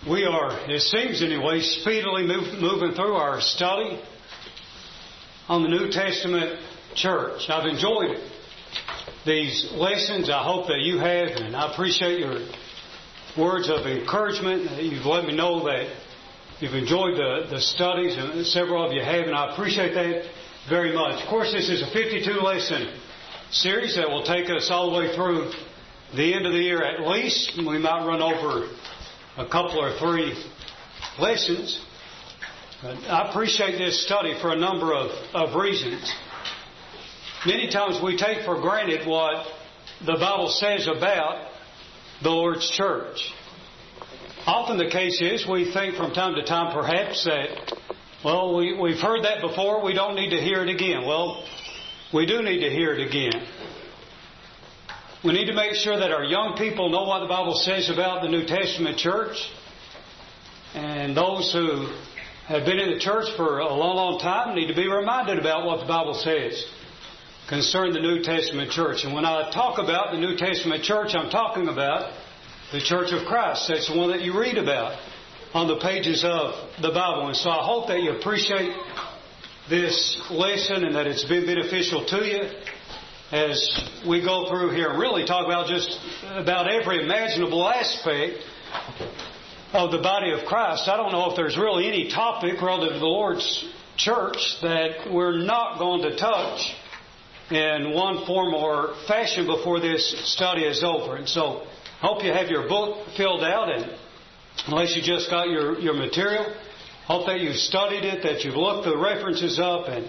We are, it seems anyway, speedily moving through our study on the New Testament church. I've enjoyed these lessons. I hope that you have, and I appreciate your words of encouragement. You've let me know that you've enjoyed the studies, and several of you have, and I appreciate that very much. Of course, this is a 52-lesson series that will take us all the way through the end of the year at least. We might run over a couple or three lessons. I appreciate this study for a number of reasons. Many times we take for granted what the Bible says about the Lord's church. Often the case is we think from time to time perhaps that, well, we've heard that before, we don't need to hear it again. Well, we do need to hear it again. We need to make sure that our young people know what the Bible says about the New Testament church. And those who have been in the church for a long, long time need to be reminded about what the Bible says concerning the New Testament church. And when I talk about the New Testament church, I'm talking about the Church of Christ. That's the one that you read about on the pages of the Bible. And so I hope that you appreciate this lesson and that it's been beneficial to you as we go through here and really talk about just about every imaginable aspect of the body of Christ. I don't know if there's really any topic relative to the Lord's church that we're not going to touch in one form or fashion before this study is over. And so I hope you have your book filled out, and unless you just got your material, hope that you've studied it, that you've looked the references up, and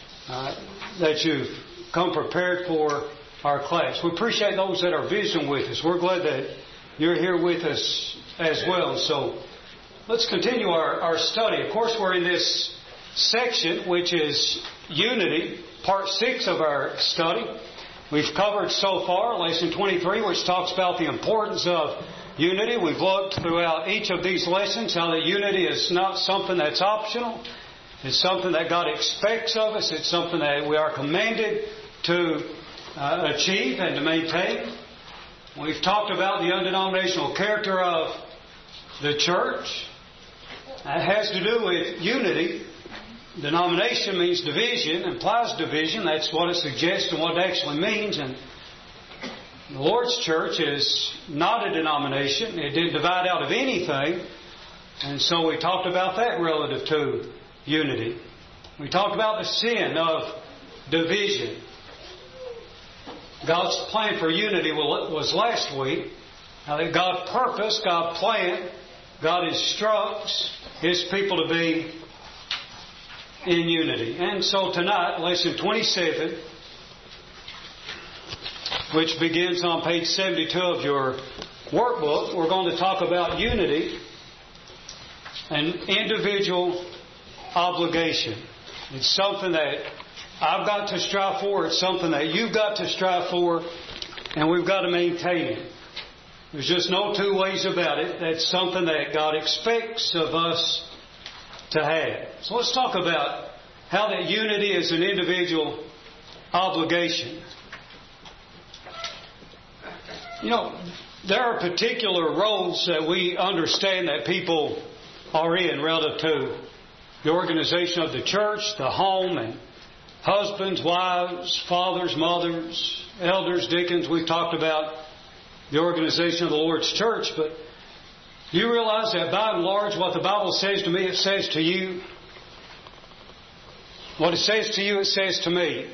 that you've come prepared for our class. We appreciate those that are visiting with us. We're glad that you're here with us as well. So let's continue our study. Of course, we're in this section, which is unity, part 6 of our study. We've covered so far lesson 23, which talks about the importance of unity. We've looked throughout each of these lessons how that unity is not something that's optional. It's something that God expects of us. It's something that we are commanded to achieve and to maintain. We've talked about the undenominational character of the church. It has to do with unity. Denomination means division, implies division. That's what it suggests and what it actually means. And the Lord's church is not a denomination. It didn't divide out of anything. And so we talked about that relative to unity. We talked about the sin of division. God's plan for unity was last week. Now that God purposed, God planned, God instructs His people to be in unity. And so tonight, lesson 27, which begins on page 72 of your workbook, we're going to talk about unity and individual obligation. It's something that I've got to strive for. It's something that you've got to strive for, and we've got to maintain it. There's just no two ways about it. That's something that God expects of us to have. So let's talk about how that unity is an individual obligation. You know, there are particular roles that we understand that people are in relative to the organization of the church, the home, and husbands, wives, fathers, mothers, elders, deacons. We've talked about the organization of the Lord's church, but you realize that by and large what the Bible says to me, it says to you. What it says to you, it says to me.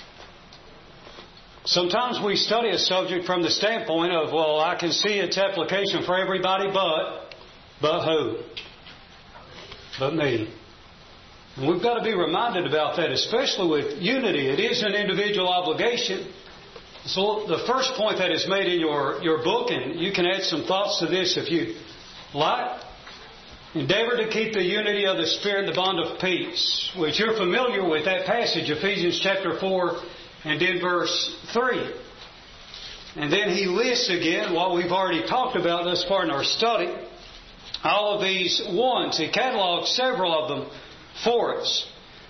Sometimes we study a subject from the standpoint of, well, I can see its application for everybody but who? But me. And we've got to be reminded about that, especially with unity. It is an individual obligation. So the first point that is made in your book, and you can add some thoughts to this if you like, endeavor to keep the unity of the Spirit in the bond of peace, which you're familiar with that passage, Ephesians chapter 4 and in verse 3. And then he lists again what we've already talked about thus far in our study. All of these ones, he catalogs several of them for us.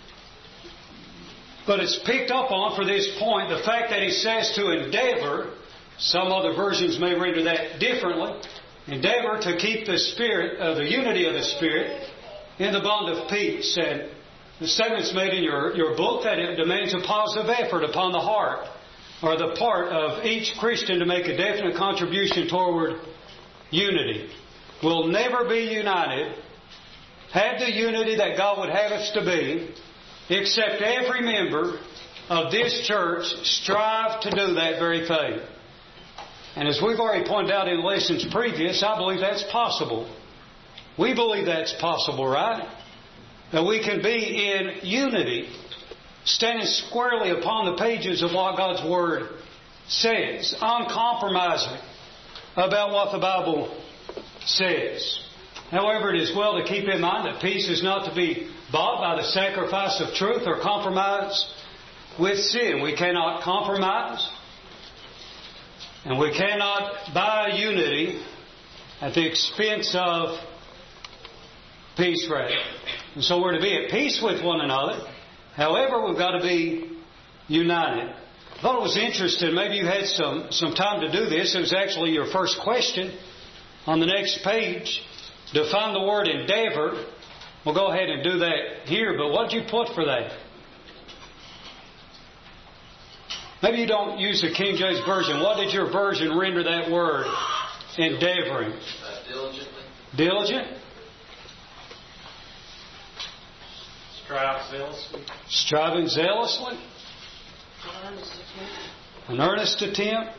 But it's picked up on for this point the fact that he says to endeavor. Some other versions may render that differently. Endeavor to keep the unity of the Spirit in the bond of peace. And the statement's made in your book that it demands a positive effort upon the heart or the part of each Christian to make a definite contribution toward unity. We'll never be united, have the unity that God would have us to be, except every member of this church strive to do that very thing. And as we've already pointed out in lessons previous, I believe that's possible. We believe that's possible, right? That we can be in unity, standing squarely upon the pages of what God's Word says, uncompromising about what the Bible says. However, it is well to keep in mind that peace is not to be bought by the sacrifice of truth or compromise with sin. We cannot compromise, and we cannot buy unity at the expense of peace, rather. And so we're to be at peace with one another. However, we've got to be united. I thought it was interesting. Maybe you had some time to do this. It was actually your first question on the next page. Define the word endeavor. We'll go ahead and do that here, but what did you put for that? Maybe you don't use the King James Version. What did your version render that word? Endeavoring. Diligently. Diligent? Strive zealously. Striving zealously? An earnest attempt.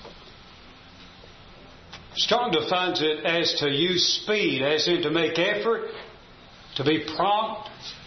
Strong defines it as to use speed, as in to make effort, to be prompt,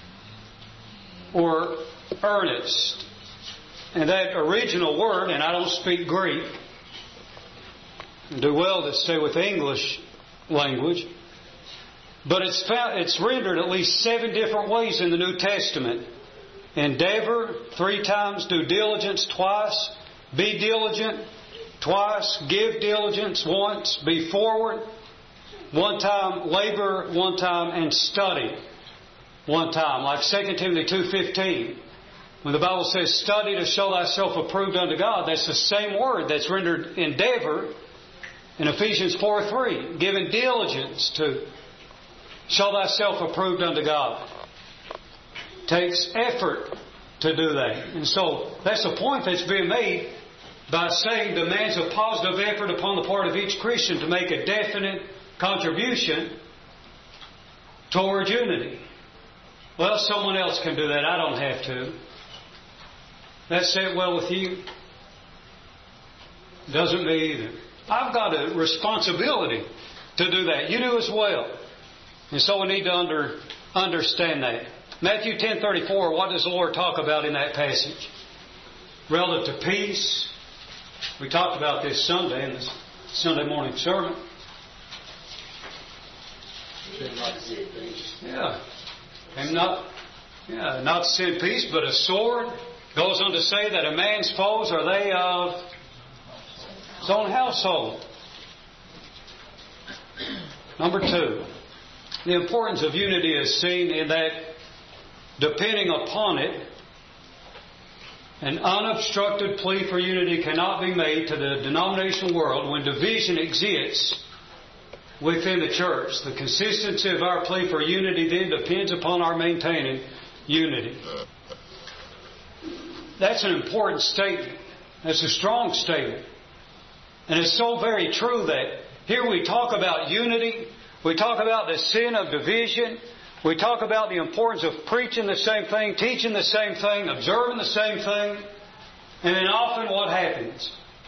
or earnest. And that original word, and I don't speak Greek, and do well to stay with the English language, but it's rendered at least 7 different ways in the New Testament. Endeavor 3 times, due diligence twice, be diligent twice, give diligence once, be forward 1 time, labor 1 time, and study 1 time. Like 2 Timothy 2:15. When the Bible says, study to show thyself approved unto God, that's the same word that's rendered endeavor in Ephesians 4:3. Giving diligence to show thyself approved unto God. Takes effort to do that. And so that's the point that's being made by saying demands a positive effort upon the part of each Christian to make a definite contribution toward unity. Well, someone else can do that. I don't have to. That sit well with you? Doesn't me either. I've got a responsibility to do that. You do as well. And so we need to understand that. Matthew 10:34, what does the Lord talk about in that passage? Relative to peace. We talked about this Sunday in the Sunday morning sermon. And not to send peace, but a sword. Goes on to say that a man's foes are they of his own household. Number 2, the importance of unity is seen in that depending upon it, an unobstructed plea for unity cannot be made to the denominational world when division exists within the church. The consistency of our plea for unity then depends upon our maintaining unity. That's an important statement. That's a strong statement. And it's so very true that here we talk about unity. We talk about the sin of division. We talk about the importance of preaching the same thing, teaching the same thing, observing the same thing. And then often what happens?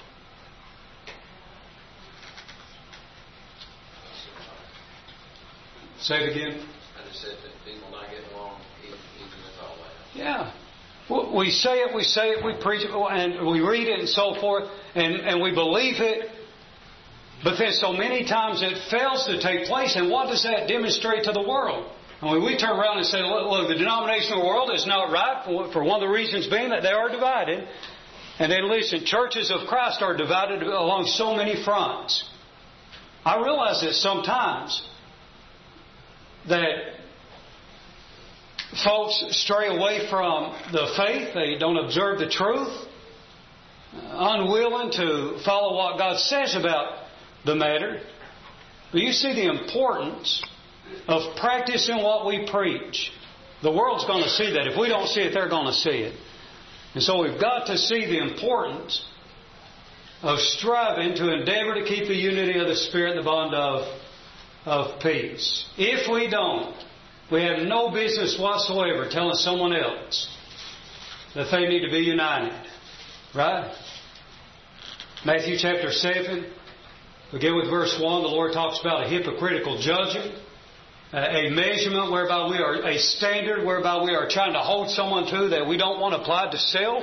Say it again. I just said that people not getting along even with all that. Yeah. We say it, we preach it, and we read it and so forth, and we believe it. But then so many times it fails to take place, and what does that demonstrate to the world? I mean, we turn around and say, look, the denominational world is not right for one of the reasons being that they are divided. And then listen, churches of Christ are divided along so many fronts. I realize that sometimes that folks stray away from the faith. They don't observe the truth. Unwilling to follow what God says about the matter. Well, you see the importance of practicing what we preach. The world's going to see that. If we don't see it, they're going to see it. And so we've got to see the importance of striving to endeavor to keep the unity of the Spirit and the bond of peace. If we don't, we have no business whatsoever telling someone else that they need to be united. Right? Matthew chapter 7, begin with verse 1. The Lord talks about a hypocritical judging, a measurement whereby we are, a standard whereby we are trying to hold someone to that we don't want applied to self.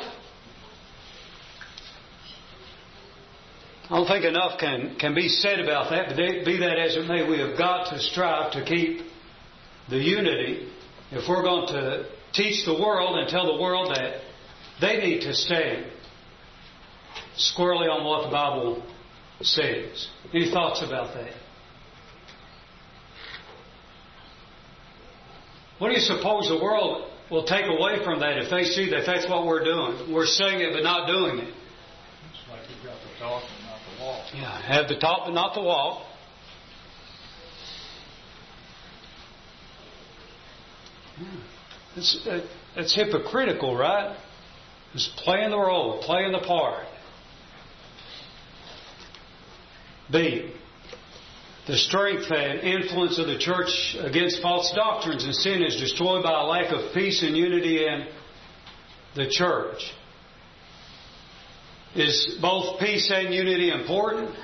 I don't think enough can be said about that, but be that as it may, we have got to strive to keep the unity if we're going to teach the world and tell the world that they need to stand squarely on what the Bible says. Any thoughts about that? What do you suppose the world will take away from that if they see that that's what we're doing? We're saying it but not doing it. It's like you've got the talk and not the walk. Yeah, have the talk but not the walk. It's hypocritical, right? It's playing the role, playing the part. B, the strength and influence of the church against false doctrines and sin is destroyed by a lack of peace and unity in the church. Is both peace and unity important?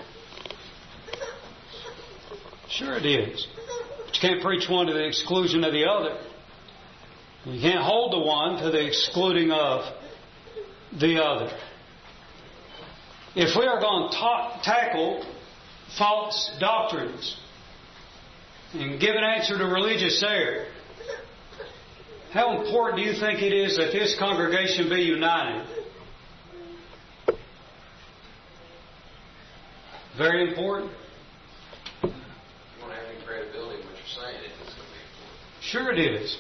Sure it is. But you can't preach one to the exclusion of the other. You can't hold the one to the excluding of the other. If we are going to tackle false doctrines and give an answer to religious error, how important do you think it is that this congregation be united? Very important. If you want to have any credibility in what you're saying, it's going to be important. Sure it is.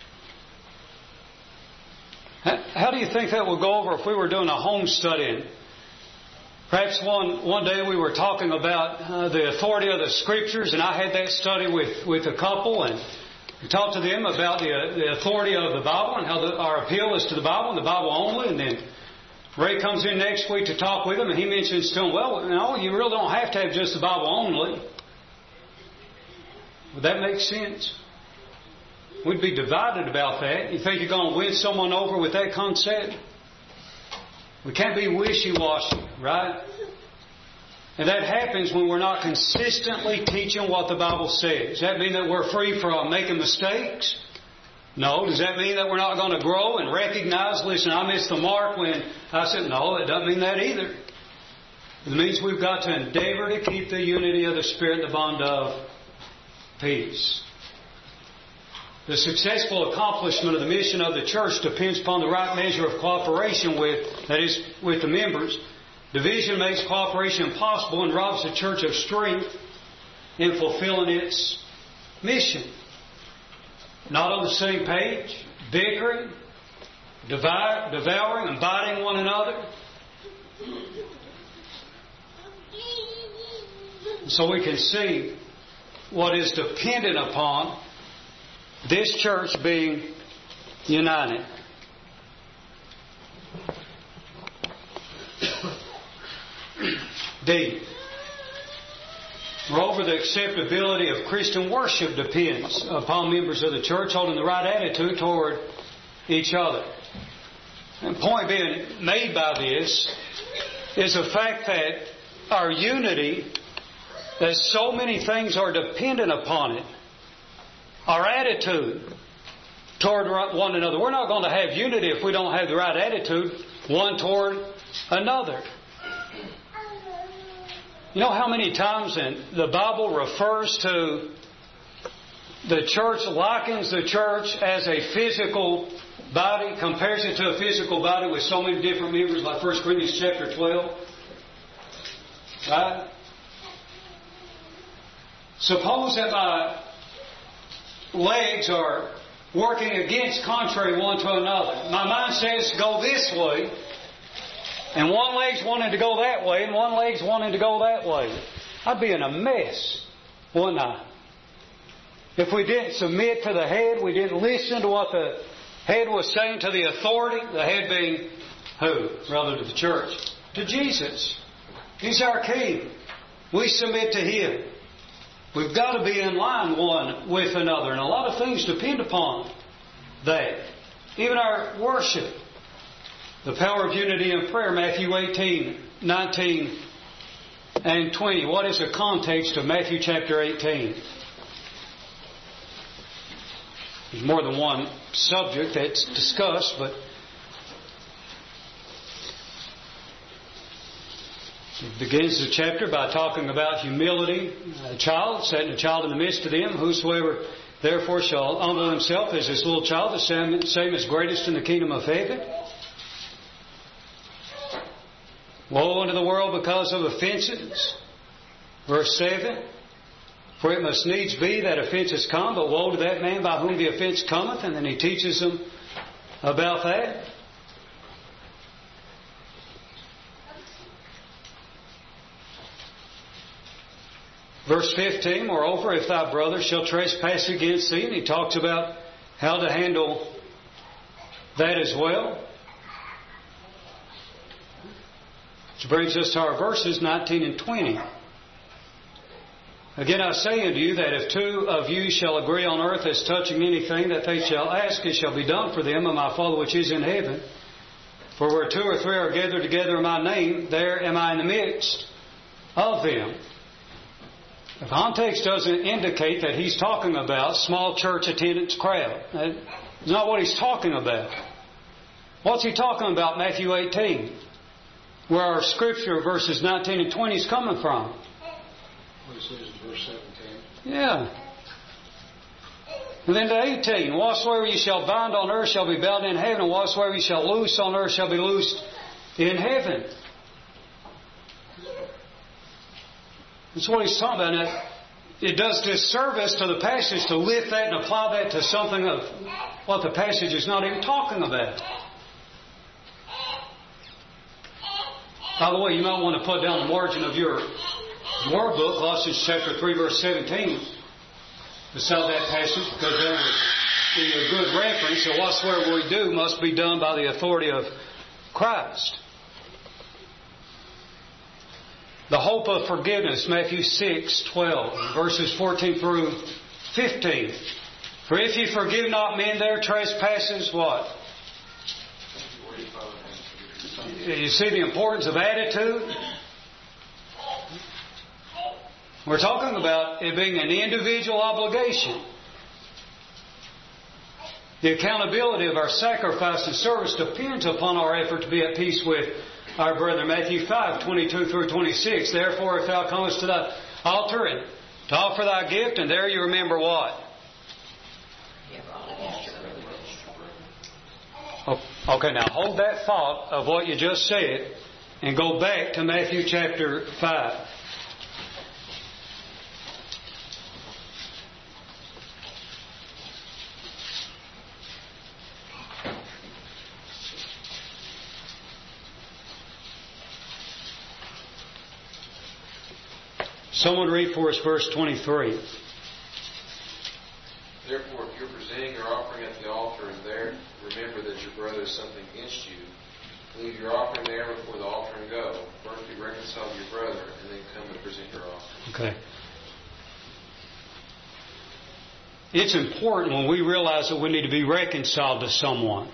How do you think that would go over if we were doing a home study? Perhaps one day we were talking about the authority of the Scriptures, and I had that study with a couple, and we talked to them about the authority of the Bible and how our appeal is to the Bible and the Bible only. And then Ray comes in next week to talk with them, and he mentions to them, well, no, you really don't have to have just the Bible only. Would that make sense? We'd be divided about that. You think you're going to win someone over with that concept? We can't be wishy-washy, right? And that happens when we're not consistently teaching what the Bible says. Does that mean that we're free from making mistakes? No. Does that mean that we're not going to grow and recognize, listen, I missed the mark when I said, no, it doesn't mean that either. It means we've got to endeavor to keep the unity of the Spirit and the bond of peace. The successful accomplishment of the mission of the church depends upon the right measure of cooperation with the members. Division makes cooperation impossible and robs the church of strength in fulfilling its mission. Not on the same page, bickering, devouring, and biting one another. So we can see what is dependent upon this church being united. D. Moreover, the acceptability of Christian worship depends upon members of the church holding the right attitude toward each other. And the point being made by this is the fact that our unity, that so many things are dependent upon it. Our attitude toward one another. We're not going to have unity if we don't have the right attitude one toward another. You know how many times in the Bible refers to the church, likens the church as a physical body, compares it to a physical body with so many different members, like 1 Corinthians chapter 12. Right? Suppose that my legs are working against contrary one to another. My mind says go this way, and one leg's wanting to go that way, and one leg's wanting to go that way. I'd be in a mess. wouldn't I? If we didn't submit to the head, we didn't listen to what the head was saying to the authority, the head being who? Rather to the church. To Jesus. He's our King. We submit to Him. We've got to be in line one with another. And a lot of things depend upon that. Even our worship. The power of unity in prayer. Matthew 18, 19 and 20. What is the context of Matthew chapter 18? There's more than one subject that's discussed, but it begins the chapter by talking about humility. A child, setting a child in the midst of them. Whosoever therefore shall humble himself as this little child, the same is greatest in the kingdom of heaven. Woe unto the world because of offenses. Verse 7. For it must needs be that offences come, but woe to that man by whom the offence cometh. And then he teaches them about that. Verse 15, moreover, if thy brother shall trespass against thee, and he talks about how to handle that as well. Which brings us to our verses 19 and 20. Again I say unto you that if two of you shall agree on earth as touching anything that they shall ask, it shall be done for them of my Father which is in heaven. For where two or three are gathered together in my name, there am I in the midst of them. The context doesn't indicate that he's talking about small church attendance crowd. That's not what he's talking about. What's he talking about, Matthew 18? Where our scripture verses 19 and 20 is coming from. What it says in verse 17. Yeah. And then to 18. Whatsoever you shall bind on earth shall be bound in heaven, and whatsoever you shall loose on earth shall be loosed in heaven. That's what he's talking about. Now, it does disservice to the passage to lift that and apply that to something of what the passage is not even talking about. By the way, you might want to put down the margin of your word book, Colossians chapter 3, verse 17, beside that passage, because there would be a good reference that whatsoever we do must be done by the authority of Christ. The hope of forgiveness, Matthew 6:12, verses 14 through 15. For if ye forgive not men their trespasses, what? You see the importance of attitude? We're talking about it being an individual obligation. The accountability of our sacrifice and service depends upon our effort to be at peace with our brethren. Matthew 5:22 through 26. Therefore, if thou comest to thy altar and to offer thy gift, and there you remember what? Okay, now hold that thought of what you just said and go back to Matthew chapter 5. Someone read for us verse 23. Therefore, if you're presenting your offering at the altar and there remember that your brother has something against you, leave your offering there before the altar and go. First be reconciled to your brother, and then come and present your offering. Okay. It's important when we realize that we need to be reconciled to someone,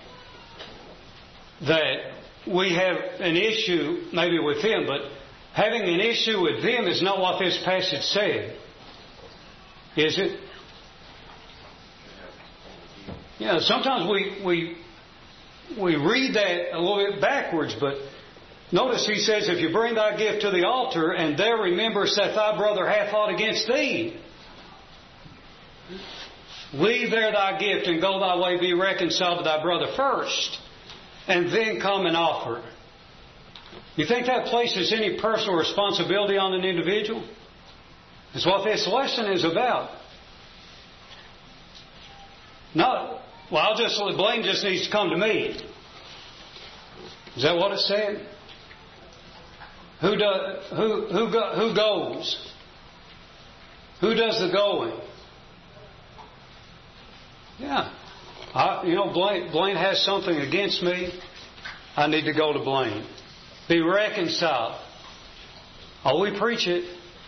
that we have an issue maybe with them, but having an issue with them is not what this passage said. Is it? Yeah, sometimes we read that a little bit backwards, but notice he says, if you bring thy gift to the altar, and there rememberest that thy brother hath aught against thee, leave there thy gift and go thy way, be reconciled to thy brother first, and then come and offer. You think that places any personal responsibility on an individual? That's what this lesson is about. No, well, blame just needs to come to me. Is that what it said? Who goes? Who does the going? Yeah. Blaine has something against me. I need to go to Blaine. Be reconciled. Oh, we preach it.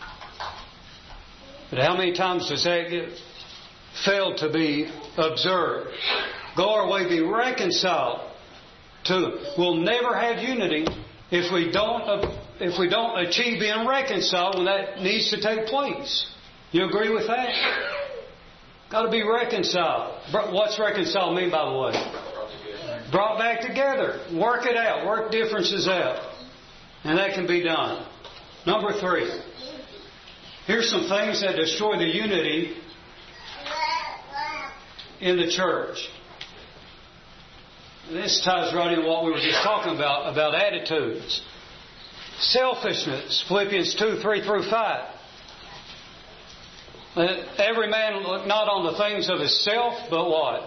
But how many times does that get failed to be observed? Go our way, be reconciled to them. We'll never have unity if we don't achieve being reconciled when that needs to take place. You agree with that? Got to be reconciled. What's reconciled mean, by the way? Brought back together. Work it out. Work differences out. And that can be done. Number 3. Here's some things that destroy the unity in the church. This ties right into what we were just talking about attitudes. Selfishness, Philippians 2:3-5. Let every man look not on the things of himself, but what?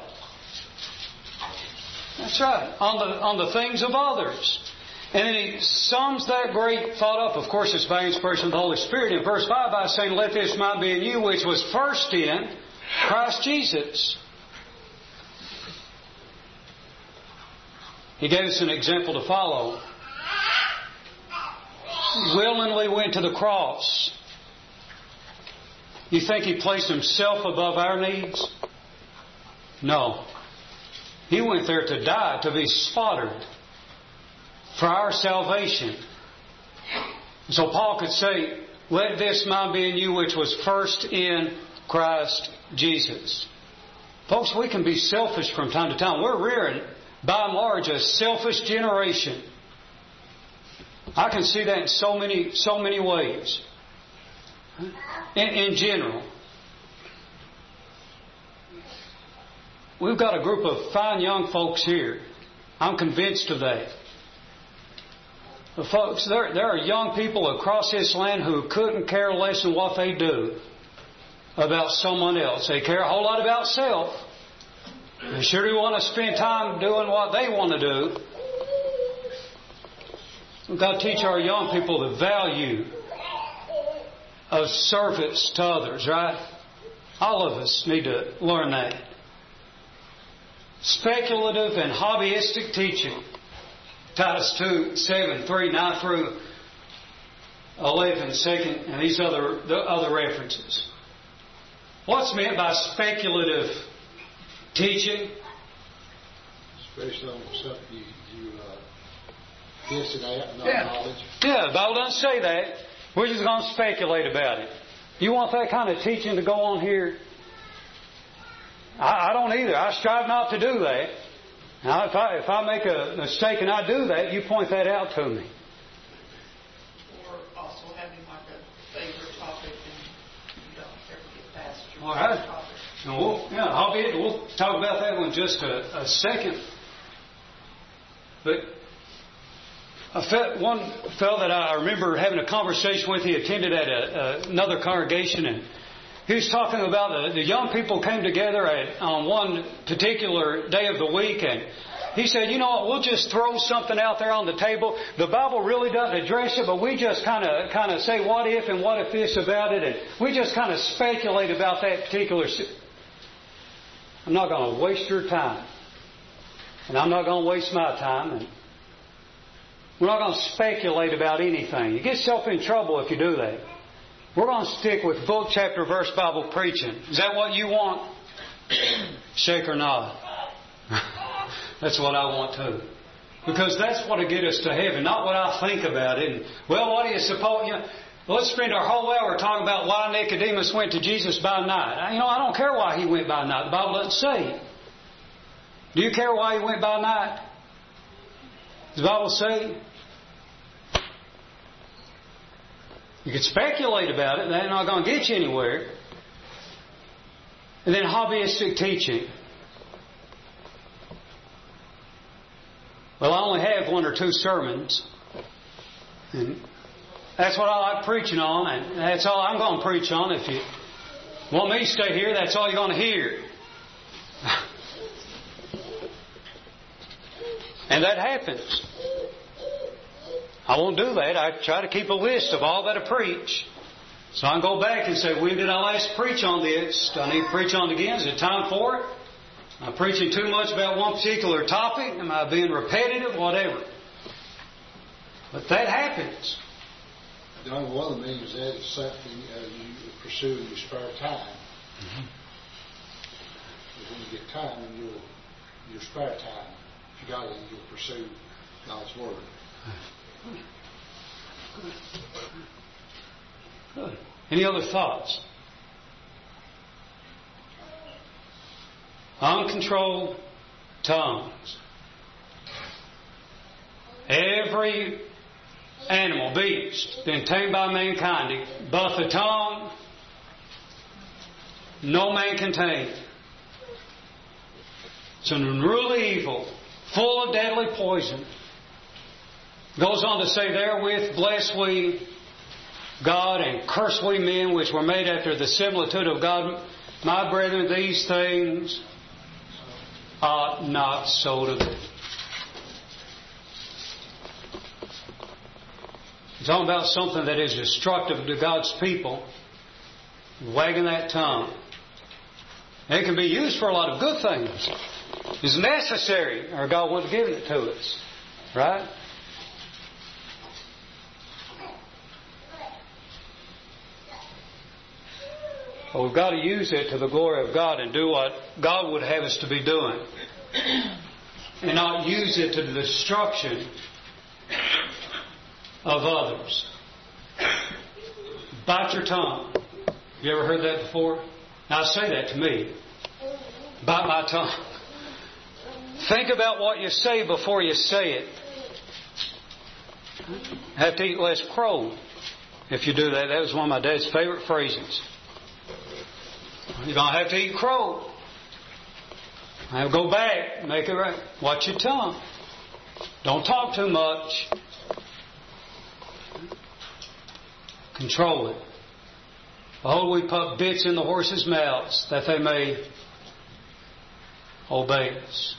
That's right, on the things of others. And then he sums that great thought up, of course it's by inspiration of the Holy Spirit, in verse 5 by saying, let this mind be in you, which was first in Christ Jesus. He gave us an example to follow. He willingly went to the cross. You think He placed Himself above our needs? No. He went there to die, to be slaughtered for our salvation. So Paul could say, let this mind be in you which was first in Christ Jesus. Folks, we can be selfish from time to time. We're rearing, by and large, a selfish generation. I can see that in so many ways. In general. We've got a group of fine young folks here. I'm convinced of that. But folks, there are young people across this land who couldn't care less than what they do about someone else. They care a whole lot about self. They sure do want to spend time doing what they want to do. We've got to teach our young people the value of service to others, right? All of us need to learn that. Speculative and hobbyistic teaching. Titus 2:7-3-9-11, 2nd, and these other references. What's meant by speculative teaching? Based on something you guessing at, not knowledge. Yeah, the Bible doesn't say that. We're just going to speculate about it. You want that kind of teaching to go on here? I don't either. I strive not to do that. Now, if I make a mistake and I do that, you point that out to me. Or also having like a favorite topic and you don't ever get past your All right. topic. We'll talk about that one in just a second. But one fellow that I remember having a conversation with, he attended at another congregation, and he was talking about the young people came together on one particular day of the week, and he said, you know what, we'll just throw something out there on the table. The Bible really doesn't address it, but we just kind of say what if and what if this about it, and we just kind of speculate about that particular. I'm not going to waste your time, and I'm not going to waste my time, and we're not going to speculate about anything. You get yourself in trouble if you do that. We're going to stick with book, chapter, verse Bible preaching. Is that what you want? Shake or nod. That's what I want too. Because that's what will get us to heaven, not what I think about it. And, well, what do you suppose? Let's spend our whole hour talking about why Nicodemus went to Jesus by night. I don't care why he went by night. The Bible doesn't say. Do you care why he went by night? Does the Bible say? You can speculate about it. They're not going to get you anywhere. And then hobbyistic teaching. Well, I only have 1 or 2 sermons. And that's what I like preaching on. And that's all I'm going to preach on. If you want me to stay here, that's all you're going to hear. And that happens. I won't do that. I try to keep a list of all that I preach. So I can go back and say, when did I last preach on this? Do I need to preach on it again? Is it time for it? Am I preaching too much about one particular topic? Am I being repetitive? Whatever. But that happens. The only one of the means that is something you pursue in your spare time. Mm-hmm. When you get time, your spare time, if you got it, you'll pursue God's Word. Good. Any other thoughts? Uncontrolled tongues. Every animal, beast, been tamed by mankind, but the tongue, no man can tame. It's an unruly evil, full of deadly poison. Goes on to say, therewith bless we God and curse we men which were made after the similitude of God. My brethren, these things ought not so to be. He's talking about something that is destructive to God's people. Wagging that tongue. It can be used for a lot of good things. It's necessary, or God would have given it to us. Right? But we've got to use it to the glory of God and do what God would have us to be doing. And not use it to the destruction of others. Bite your tongue. You ever heard that before? Now say that to me. Bite my tongue. Think about what you say before you say it. Have to eat less crow if you do that. That was one of my dad's favorite phrases. You're going to have to eat crow. Now go back, make it right. Watch your tongue. Don't talk too much. Control it. Behold, we put bits in the horses' mouths that they may obey us.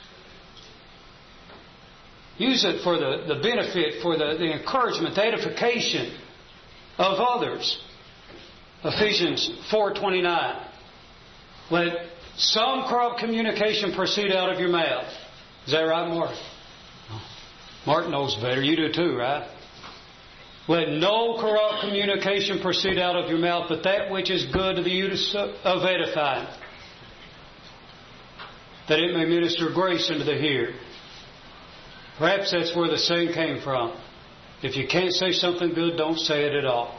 Use it for the benefit, for the encouragement, the edification of others. Ephesians 4:29. Let some corrupt communication proceed out of your mouth. Is that right, Mark? Mark knows better. You do too, right? Let no corrupt communication proceed out of your mouth, but that which is good to the use of edifying, that it may minister grace unto the hearer. Perhaps that's where the saying came from. If you can't say something good, don't say it at all.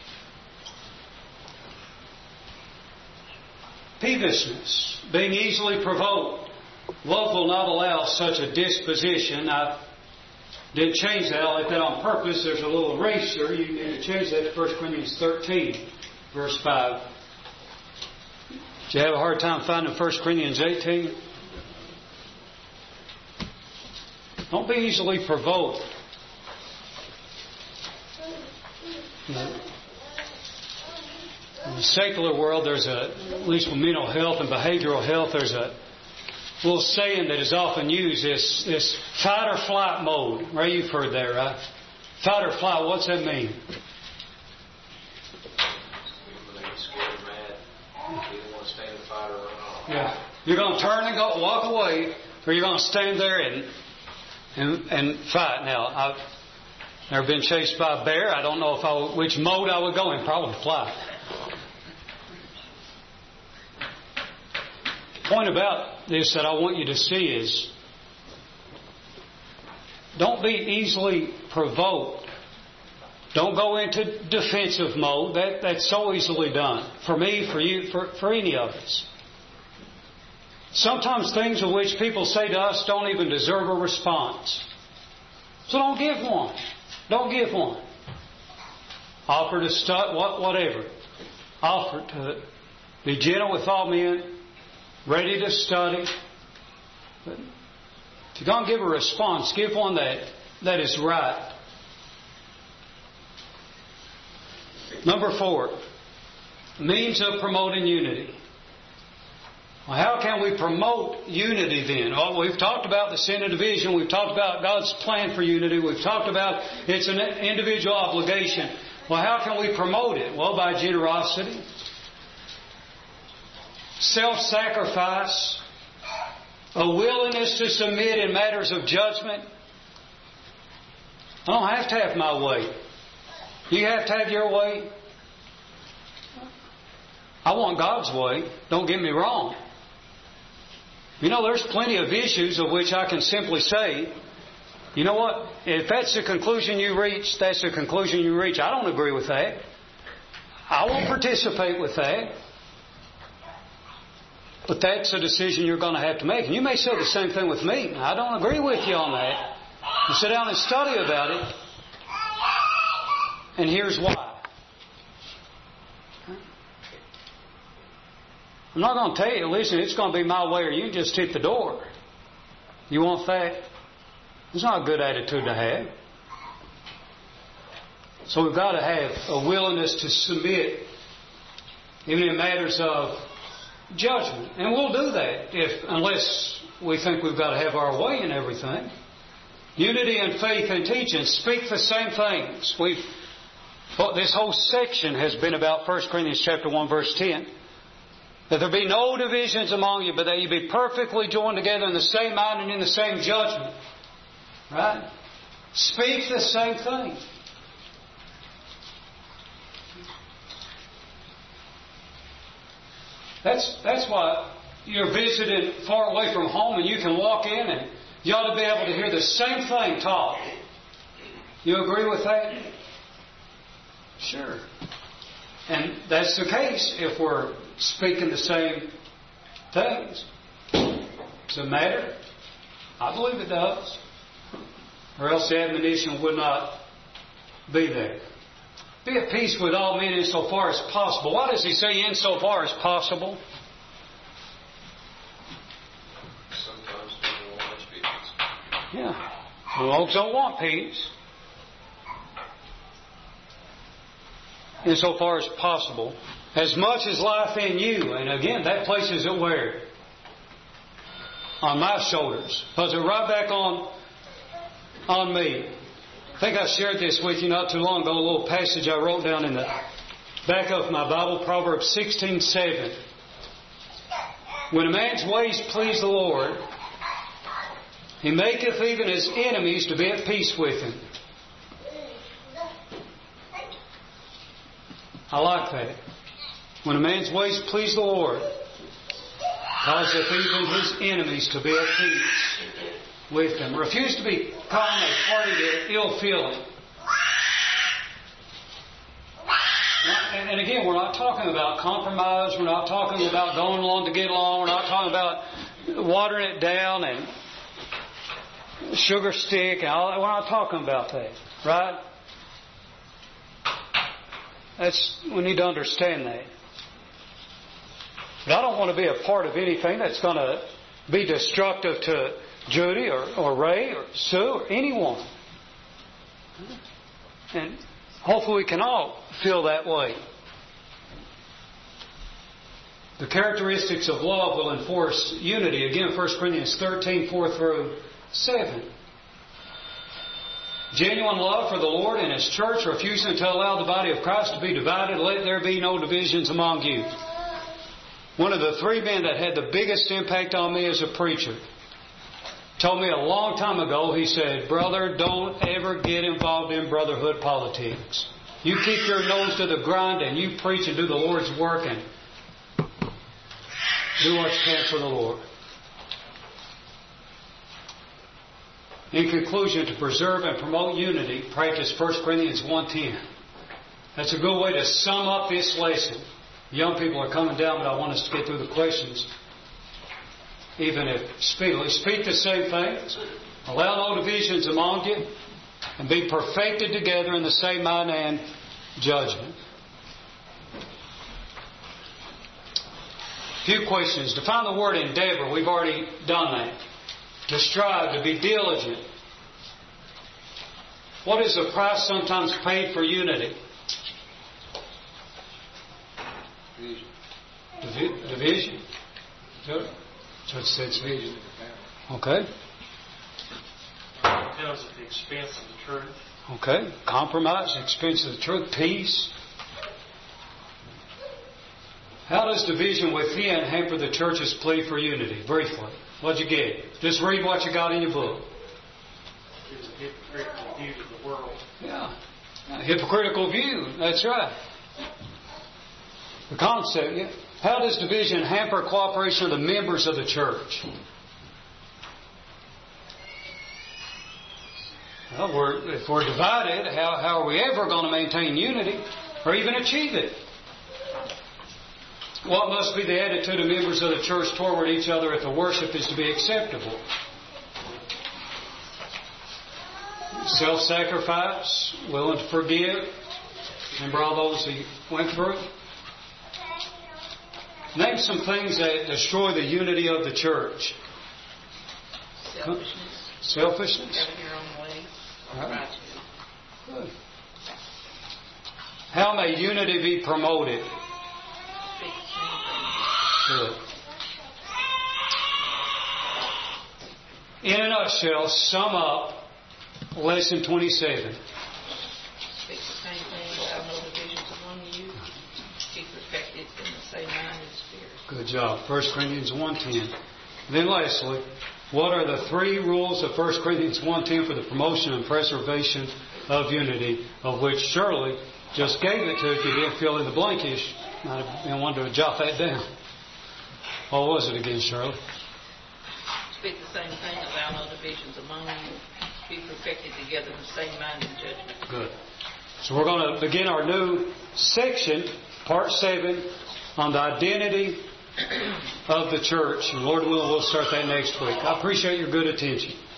Peevishness, being easily provoked. Love will not allow such a disposition. I didn't change that. I let that on purpose. There's a little eraser. You need to change that to 1 Corinthians 13, verse 5. Did you have a hard time finding 1 Corinthians 18? Don't be easily provoked. In the secular world, there's at least with mental health and behavioral health, there's a little saying that is often used, this fight or flight mode. Ray, you've heard that, right? Fight or flight, what's that mean? Yeah. You're going to turn and go walk away, or you're going to stand there and fight. Now, I've never been chased by a bear. I don't know which mode I would go in. Probably flight. The point about this that I want you to see is, don't be easily provoked. Don't go into defensive mode. That's so easily done. For me, for you, for any of us. Sometimes things of which people say to us don't even deserve a response. So don't give one. Don't give one. Offer to study, whatever. Offer to be gentle with all men, ready to study. But if you're going to give a response, give one that is right. Number 4, means of promoting unity. Well, how can we promote unity then? Well, we've talked about the sin of division. We've talked about God's plan for unity. We've talked about it's an individual obligation. Well, how can we promote it? Well, by generosity, self-sacrifice, a willingness to submit in matters of judgment. I don't have to have my way. You have to have your way. I want God's way. Don't get me wrong. You know, there's plenty of issues of which I can simply say, you know what? If that's the conclusion you reach, that's the conclusion you reach. I don't agree with that. I won't participate with that. But that's a decision you're going to have to make. And you may say the same thing with me. I don't agree with you on that. You sit down and study about it. And here's why. I'm not going to tell you, listen, it's going to be my way or you just hit the door. You want that? It's not a good attitude to have. So we've got to have a willingness to submit, even in matters of judgment. And we'll do that unless we think we've got to have our way in everything. Unity in faith and teaching. Speak the same things. This whole section has been about 1 Corinthians chapter 1, verse 10. That there be no divisions among you, but that you be perfectly joined together in the same mind and in the same judgment. Right? Speak the same thing. That's why you're visited far away from home and you can walk in and you ought to be able to hear the same thing taught. You agree with that? Sure. And that's the case if we're speaking the same things. Does it matter? I believe it does. Or else the admonition would not be there. Be at peace with all men insofar as possible. Why does he say insofar as possible? Sometimes people don't want much peace. Yeah. Folks don't want peace. Insofar as possible. As much as life in you. And again, that places it where? On my shoulders. Puts it right back on me. I think I shared this with you not too long ago, a little passage I wrote down in the back of my Bible, Proverbs 16:7. When a man's ways please the Lord, he maketh even his enemies to be at peace with him. I like that. When a man's ways please the Lord, causeth even his enemies to be at peace with him. Refuse to be calling a party to ill feeling. And again, we're not talking about compromise. We're not talking about going along to get along. We're not talking about watering it down and sugar stick. And all that. We're not talking about that, right? We need to understand that. But I don't want to be a part of anything that's going to be destructive to Judy or Ray or Sue or anyone. And hopefully we can all feel that way. The characteristics of love will enforce unity. Again, 1 Corinthians 13, 4 through 7. Genuine love for the Lord and His church, refusing to allow the body of Christ to be divided. Let there be no divisions among you. One of the three men that had the biggest impact on me as a preacher told me a long time ago, he said, "Brother, don't ever get involved in brotherhood politics. You keep your nose to the grind and you preach and do the Lord's work and do what you can for the Lord." In conclusion, to preserve and promote unity, practice 1 Corinthians 1:10. That's a good way to sum up this lesson. Young people are coming down, but I want us to get through the questions. Even if speedily. Speak the same things. Allow no divisions among you. And be perfected together in the same mind and judgment. A few questions. Define the word endeavor. We've already done that. To strive, to be diligent. What is the price sometimes paid for unity? Division. So it says division. Okay. compromise at the expense of the truth. Okay. Compromise, expense of the truth. Peace. How does division within hamper the church's plea for unity? Briefly. What'd you get? Just read what you got in your book. It's a hypocritical view to the world. Yeah. A hypocritical view. That's right. The concept. Yeah. How does division hamper cooperation of the members of the church? Well, if we're divided, how are we ever going to maintain unity or even achieve it? What must be the attitude of members of the church toward each other if the worship is to be acceptable? Self-sacrifice, willing to forgive. Remember all those he went through? Name some things that destroy the unity of the church. Selfishness. Having your own way. Right. Good. How may unity be promoted? Good. In a nutshell, sum up lesson 27. Speak the same thing without no divisions among you. Be perfected in the same mind and spirit. Good job. 1 Corinthians 1:10. Then lastly, what are the 3 rules of 1 Corinthians 1:10 for the promotion and preservation of unity, of which Shirley just gave it to you? If you didn't fill in the blankish, might have been wanting to jot that down. What was it again, Shirley? Speak the same thing without no divisions among you. Be perfected together in the same mind and judgment. Good. So we're going to begin our new section, part 7, on the identity of the church. And Lord willing, we'll start that next week. I appreciate your good attention.